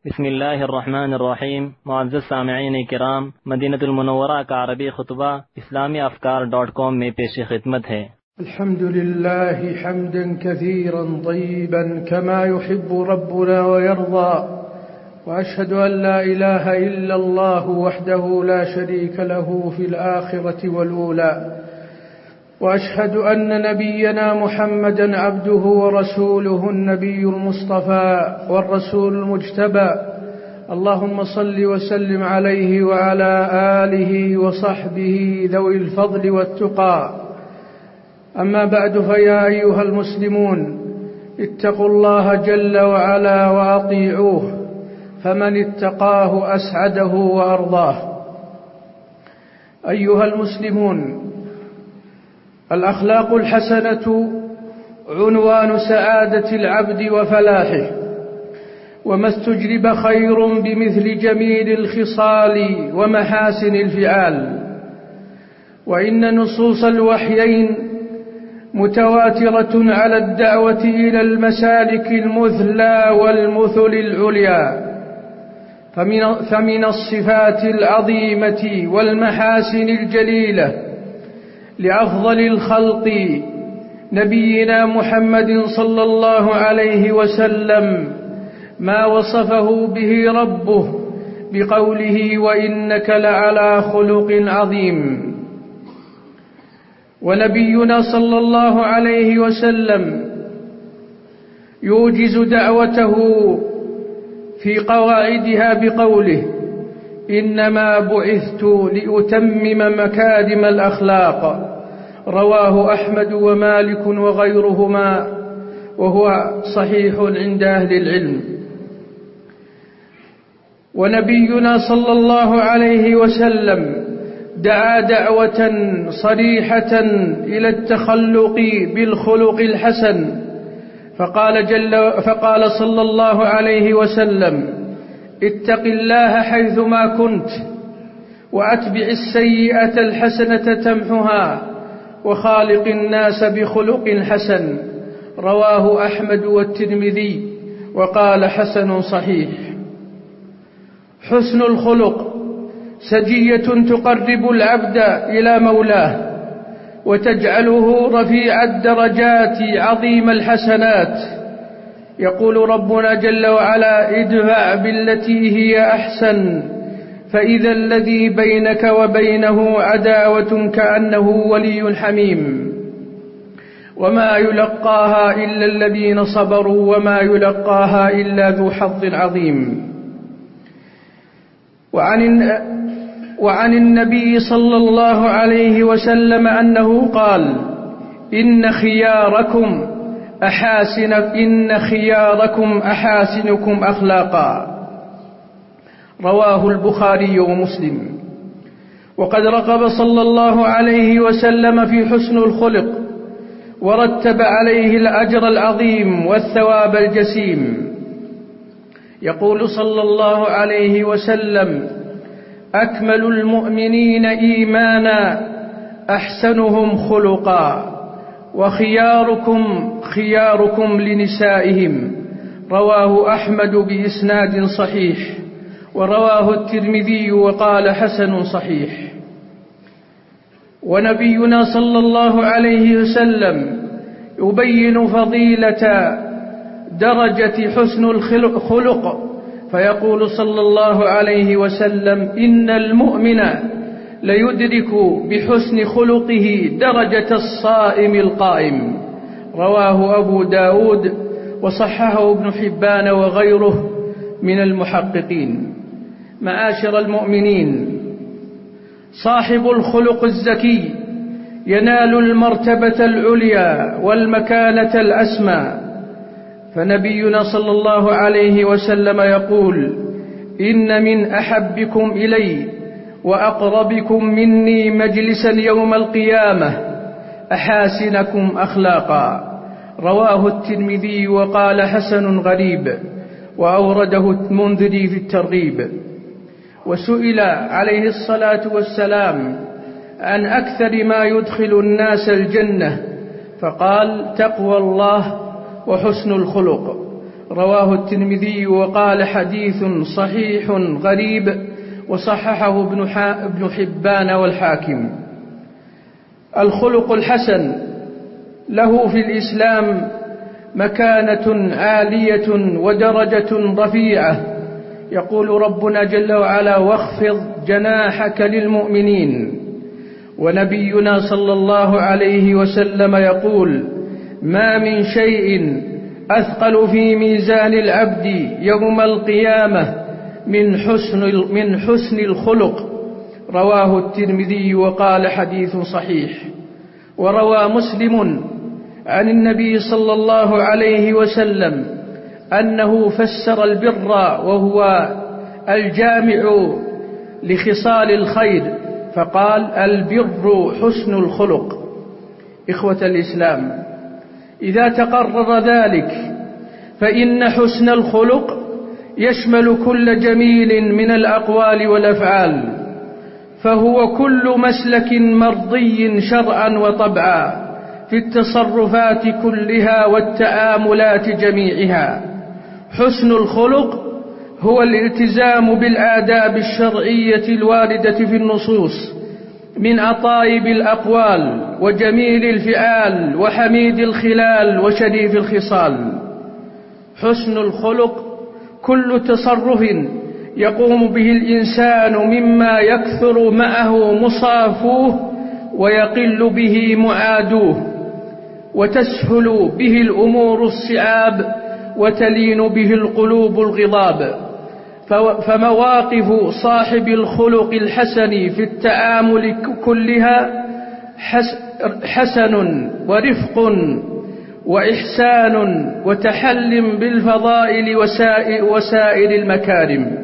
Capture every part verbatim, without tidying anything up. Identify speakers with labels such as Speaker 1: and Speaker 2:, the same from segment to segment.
Speaker 1: بسم اللہ الرحمن الرحیم۔ معزز سامعین کرام، مدینہ المنورہ کا عربی خطبہ اسلامی افکار ڈاٹ کام میں پیش خدمت ہے۔
Speaker 2: الحمد لله حمدا كثيرا طيبا كما يحب ربنا ويرضى، وأشهد أن لا إله إلا الله وحده لا شريك له في الآخرة والأولى، وأشهد أن نبينا محمدا عبده ورسوله النبي المصطفى والرسول المجتبى، اللهم صل وسلم عليه وعلى آله وصحبه ذوي الفضل والتقى. أما بعد، فيا أيها المسلمون، اتقوا الله جل وعلا وأطيعوه، فمن اتقاه أسعده وأرضاه. أيها المسلمون، الأخلاق الحسنة عنوان سعادة العبد وفلاحه، وما استجلب خير بمثل جميل الخصال ومحاسن الفعال. وإن نصوص الوحيين متواترة على الدعوة إلى المسالك المثلى والمثل العليا، فمن, فمن الصفات العظيمة والمحاسن الجليلة لأفضل الخلق نبينا محمد صلى الله عليه وسلم ما وصفه به ربه بقوله: وإنك لعلى خلق عظيم. ونبينا صلى الله عليه وسلم يوجز دعوته في قواعدها بقوله: إنما بعثت لأتمم مكارم الأخلاق، رواه أحمد ومالك وغيرهما، وهو صحيح عند أهل العلم. ونبينا صلى الله عليه وسلم دعا دعوة صريحة إلى التخلق بالخلق الحسن، فقال, جل فقال صلى الله عليه وسلم: اتق الله حيثما كنت، وأتبع السيئة الحسنة تمحها، وخالق الناس بخلق حسن، رواه أحمد والترمذي، وقال حسن صحيح. حسن الخلق سجية تقرب العبد إلى مولاه، وتجعله رفيع الدرجات عظيم الحسنات. يقول ربنا جل وعلا: ادفع بالتي هي أحسن، فإذا الذي بينك وبينه عداوة كأنه ولي حميم. وما يلقاها إلا الذين صبروا، وما يلقاها إلا ذو حظ عظيم. وعن وعن النبي صلى الله عليه وسلم أنه قال: إن خياركم أحاسن إن خياركم أحاسنكم أخلاقا، رواه البخاري ومسلم. وقد رغب صلى الله عليه وسلم في حسن الخلق، ورتب عليه الأجر العظيم والثواب الجسيم. يقول صلى الله عليه وسلم: أكمل المؤمنين إيمانا أحسنهم خلقا، وخياركم خياركم لنسائهم، رواه أحمد بإسناد صحيح، ورواه الترمذي وقال حسن صحيح. ونبينا صلى الله عليه وسلم يبين فضيلة درجة حسن الخلق، فيقول صلى الله عليه وسلم: إن المؤمن ليدرك بحسن خلقه درجة الصائم القائم، رواه أبو داود، وصححه ابن حبان وغيره من المحققين. معاشر المؤمنين، صاحب الخلق الزكي ينال المرتبة العليا والمكانة الأسمى، فنبينا صلى الله عليه وسلم يقول: إن من أحبكم إلي وأقربكم مني مجلسا يوم القيامة أحاسنكم أخلاقا، رواه الترمذي وقال حسن غريب، وأورده المنذري في الترغيب. وسئل عليه الصلاة والسلام عن أكثر ما يدخل الناس الجنة، فقال: تقوى الله وحسن الخلق، رواه الترمذي وقال حديث صحيح غريب، وصححه ابن حبان والحاكم. الخلق الحسن له في الإسلام مكانة عالية ودرجة رفيعة. يقول ربنا جل وعلا: واخفض جناحك للمؤمنين. ونبينا صلى الله عليه وسلم يقول: ما من شيء أثقل في ميزان العبد يوم القيامة من حسن من حسن الخلق. رواه الترمذي وقال حديث صحيح. وروى مسلم عن النبي صلى الله عليه وسلم أنه فسر البر وهو الجامع لخصال الخير، فقال: البر حسن الخلق. إخوة الإسلام، إذا تقرر ذلك فإن حسن الخلق يشمل كل جميل من الأقوال والأفعال، فهو كل مسلك مرضي شرعا وطبعا في التصرفات كلها والتعاملات جميعها. حسن الخلق هو الالتزام بالآداب الشرعية الواردة في النصوص من أطايب الأقوال وجميل الفعال وحميد الخلال وشريف الخصال. حسن الخلق كل تصرف يقوم به الإنسان مما يكثر معه مصافوه ويقل به معادوه، وتسهل به الأمور الصعاب وتلين به القلوب الغضاب. فمواقف صاحب الخلق الحسن في التعامل كلها حسن ورفق وإحسان وتحل بالفضائل وسائر المكارم.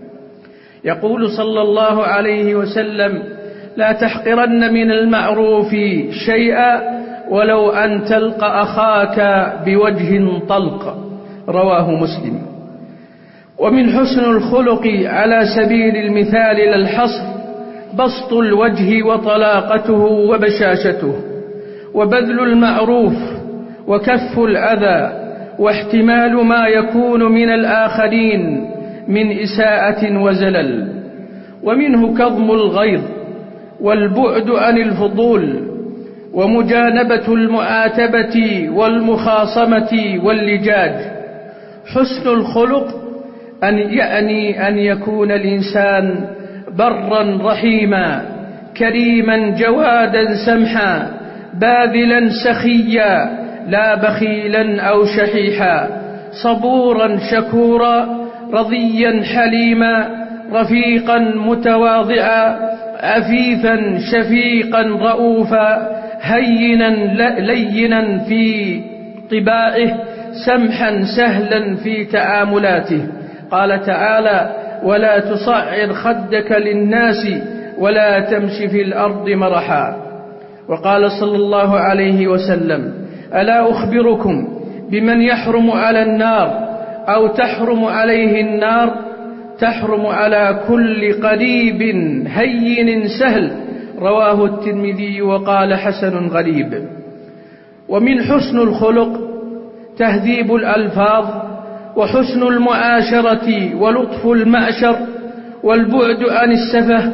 Speaker 2: يقول صلى الله عليه وسلم: لا تحقرن من المعروف شيئا ولو أن تلقى أخاك بوجه طلق. رواه مسلم. ومن حسن الخلق على سبيل المثال للحصر بسط الوجه وطلاقته وبشاشته، وبذل المعروف وكف الأذى، واحتمال ما يكون من الآخرين من إساءة وزلل. ومنه كظم الغيظ والبعد عن الفضول، ومجانبة المعاتبة والمخاصمة واللجاج. حسن الخلق أن يعني أن يكون الإنسان برا رحيما، كريما جوادا سمحا، باذلا سخيا، لا بخيلا أو شحيحا، صبورا شكورا، رضيا حليما، رفيقا متواضعا، عفيفا شفيقا رؤوفا، هينا لينا في طباعه، سمحا سهلا في تعاملاته. قال تعالى: ولا تصعر خدك للناس ولا تمش في الأرض مرحا. وقال صلى الله عليه وسلم: ألا أخبركم بمن يحرم على النار أو تحرم عليه النار؟ تحرم على كل قريب هين سهل. رواه الترمذي وقال حسن غريب. ومن حسن الخلق تهذيب الألفاظ وحسن المعاشرة ولطف المعشر والبعد عن السفه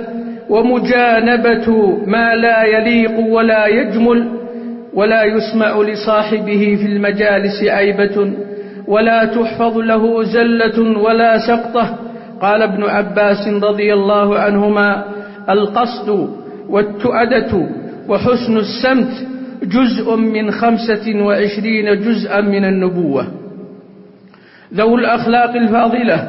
Speaker 2: ومجانبة ما لا يليق ولا يجمل، ولا يسمع لصاحبه في المجالس عيبة، ولا تحفظ له زلة ولا سقطة. قال ابن عباس رضي الله عنهما: القصد والتؤدة وحسن السمت جزء من خمسة وعشرين جزءا من النبوة. ذو الأخلاق الفاضلة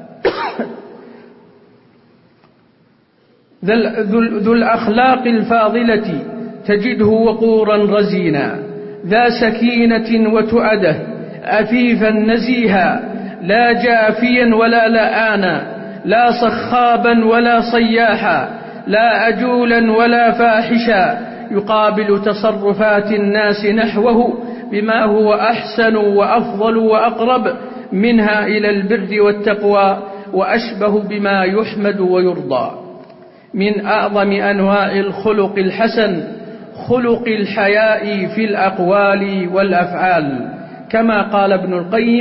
Speaker 2: ذو الأخلاق الفاضلة تجده وقورا رزينا، ذا سكينة وتؤدة، عفيفا نزيها، لا جافيا ولا لآنا، لا صخابا ولا صياحا، لا عجولا ولا فاحشا، يقابل تصرفات الناس نحوه بما هو أحسن وأفضل وأقرب منها إلى البر والتقوى، وأشبه بما يحمد ويرضى. من أعظم أنواع الخلق الحسن خلق الحياء في الأقوال والأفعال، كما قال ابن القيم: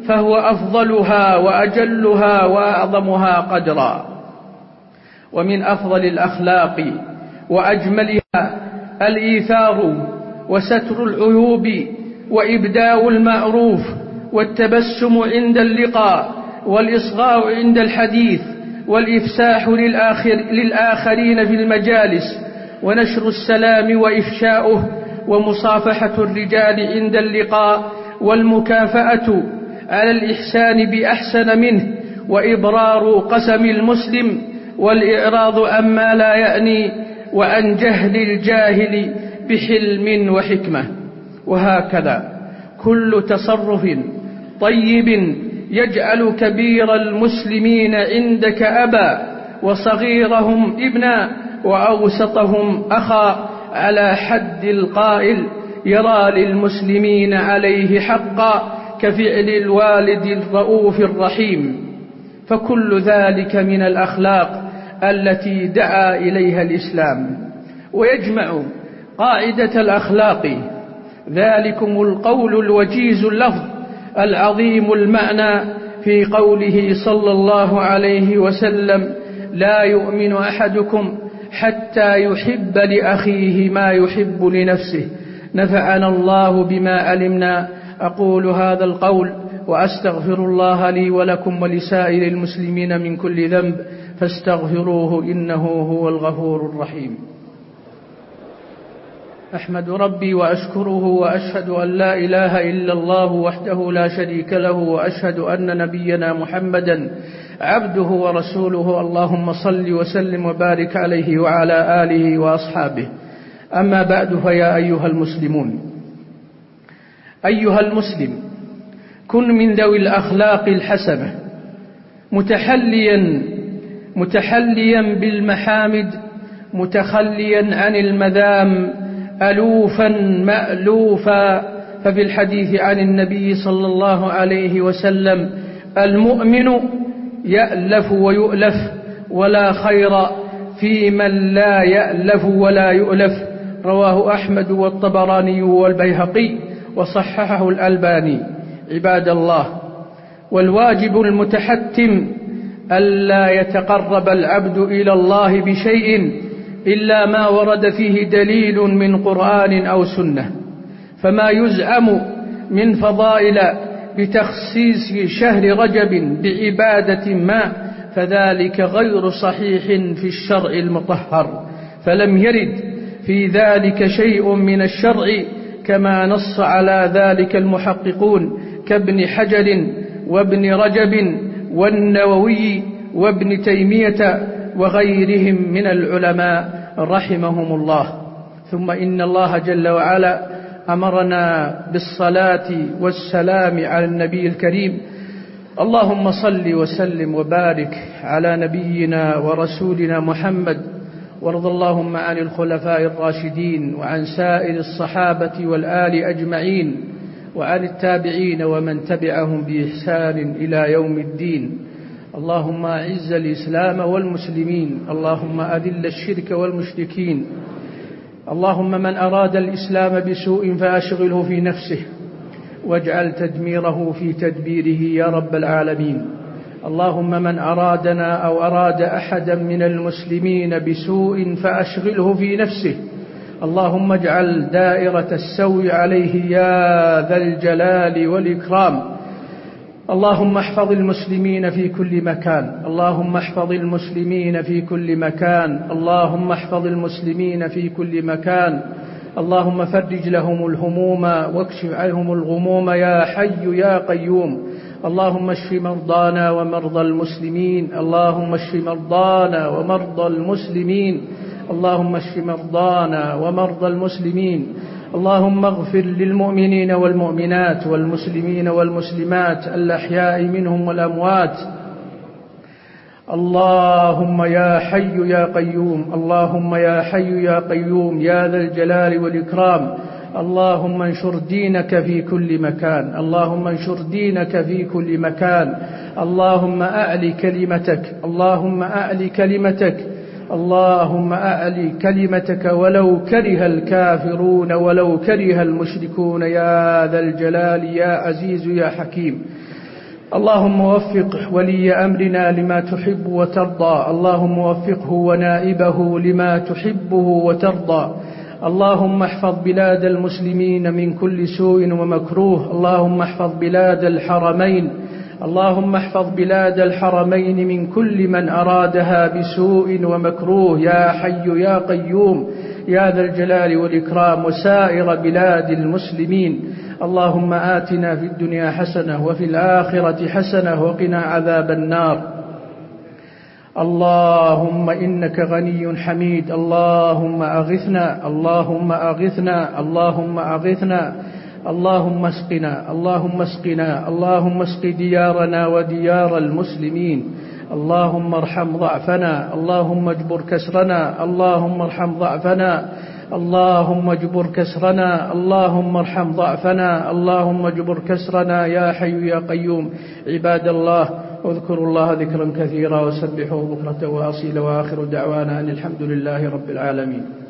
Speaker 2: فهو أفضلها وأجلها وأعظمها قدرا. ومن أفضل الأخلاق وأجملها الإيثار وستر العيوب وإبداء المعروف والتبسم عند اللقاء والإصغاء عند الحديث والإفساح للآخر للآخرين في المجالس ونشر السلام وإفشاؤه ومصافحة الرجال عند اللقاء والمكافأة على الإحسان بأحسن منه وإبرار قسم المسلم والإعراض عما لا يأني وعن جهل الجاهل بحلم وحكمة. وهكذا كل تصرف طيب يجعل كبير المسلمين عندك أبا وصغيرهم ابنا وأوسطهم أخا، على حد القائل يرى للمسلمين عليه حقا كفعل الوالد الرؤوف الرحيم. فكل ذلك من الأخلاق التي دعا إليها الإسلام. ويجمع قاعدة الأخلاق ذلكم القول الوجيز اللفظ العظيم المعنى في قوله صلى الله عليه وسلم: لا يؤمن أحدكم حتى يحب لأخيه ما يحب لنفسه. نفعنا الله بما علمنا. أقول هذا القول وأستغفر الله لي ولكم ولسائر المسلمين من كل ذنب فاستغفروه إنه هو الغفور الرحيم. أحمد ربي وأشكره وأشهد أن لا إله إلا الله وحده لا شريك له وأشهد أن نبينا محمدا عبده ورسوله. اللهم صل وسلم وبارك عليه وعلى آله وأصحابه. أما بعد، فيا أيها المسلمون، أيها المسلم، كن من ذوي الأخلاق الحسنة متحليا متحليا بالمحامد متخليا عن المذام ألوفا مألوفا. ففي الحديث عن النبي صلى الله عليه وسلم: المؤمن يألف ويؤلف ولا خير في من لا يألف ولا يؤلف. رواه أحمد والطبراني والبيهقي وصححه الألباني. عباد الله، والواجب المتحتم ألا يتقرب العبد إلى الله بشيء إلا ما ورد فيه دليل من قرآن أو سنة. فما يزعم من فضائل بتخصيص شهر رجب بعبادة ما فذلك غير صحيح في الشرع المطهر، فلم يرد في ذلك شيء من الشرع كما نص على ذلك المحققون كابن حجر وابن رجب والنووي وابن تيمية وغيرهم من العلماء رحمهم الله. ثم إن الله جل وعلا أمرنا بالصلاة والسلام على النبي الكريم. اللهم صل وسلم وبارك على نبينا ورسولنا محمد، وارض اللهم عن الخلفاء الراشدين وعن سائر الصحابة والآل أجمعين وعن التابعين ومن تبعهم بإحسان إلى يوم الدين. اللهم أعز الإسلام والمسلمين، اللهم أذل الشرك والمشركين. اللهم من أراد الإسلام بسوء فأشغله في نفسه واجعل تدميره في تدبيره يا رب العالمين. اللهم من أرادنا أو أراد أحدا من المسلمين بسوء فأشغله في نفسه. اللهم اجعل دائرة السوء عليه يا ذا الجلال والإكرام. اللهم احفظ المسلمين في كل مكان، اللهم احفظ المسلمين في كل مكان، اللهم احفظ المسلمين في كل مكان. اللهم فرج لهم الهموم واكشف عنهم الغموم يا حي يا قيوم. اللهم اشف مرضانا ومرضى المسلمين، اللهم اشف مرضانا ومرضى المسلمين، اللهم اشف مرضانا ومرضى المسلمين. اللهم اغفر للمؤمنين والمؤمنات والمسلمين والمسلمات الأحياء منهم والأموات. اللهم يا حي يا قيوم، اللهم يا حي يا قيوم يا ذا الجلال والإكرام. اللهم انشر دينك في كل مكان، اللهم انشر دينك في كل مكان. اللهم أعلي كلمتك، اللهم أعلي كلمتك، اللهم أعلي كلمتك ولو كره الكافرون ولو كره المشركون يا ذا الجلال يا عزيز يا حكيم. اللهم وفق ولي أمرنا لما تحب وترضى، اللهم وفقه ونائبه لما تحبه وترضى. اللهم احفظ بلاد المسلمين من كل سوء ومكروه، اللهم احفظ بلاد الحرمين، اللهم احفظ بلاد الحرمين من كل من أرادها بسوء ومكروه يا حي يا قيوم يا ذا الجلال والإكرام، وسائر بلاد المسلمين. اللهم آتنا في الدنيا حسنة وفي الآخرة حسنة وقنا عذاب النار. اللهم إنك غني حميد، اللهم أغثنا اللهم أغثنا اللهم أغثنا اللهم اسقنا اللهم اسقنا اللهم اسق ديارنا وديار المسلمين. اللهم ارحم ضعفنا، اللهم اجبر كسرنا، اللهم ارحم ضعفنا، اللهم اجبر كسرنا، اللهم ارحم ضعفنا، اللهم اجبر كسرنا يا حي يا قيوم. عباد الله، اذكروا الله ذكرا كثيرا وسبحوه بكرة وأصيلا، وآخر دعوانا أن الحمد لله رب العالمين.